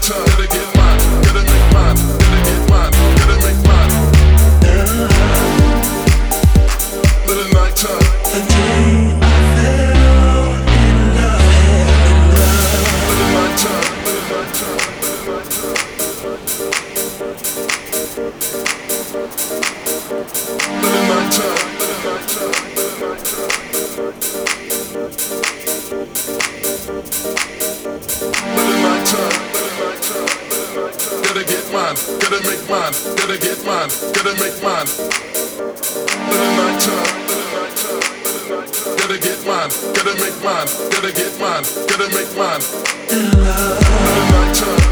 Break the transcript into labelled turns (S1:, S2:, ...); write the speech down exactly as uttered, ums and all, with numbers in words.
S1: nighttime, gotta get mine, gotta make mine, gotta get mine, gotta make mine. Little nighttime. The day I fell in love, in love. Little nighttime, little nighttime, little nighttime. Little nighttime, little nighttime, little nighttime. Little nighttime, little nighttime, little nighttime. Gotta get mine, gotta make mine, gotta get mine, gotta make mine. Little nighttime, little nighttime, little nighttime. Gotta get mine, gotta make mine, gotta get mine, gotta make mine. Little nighttime.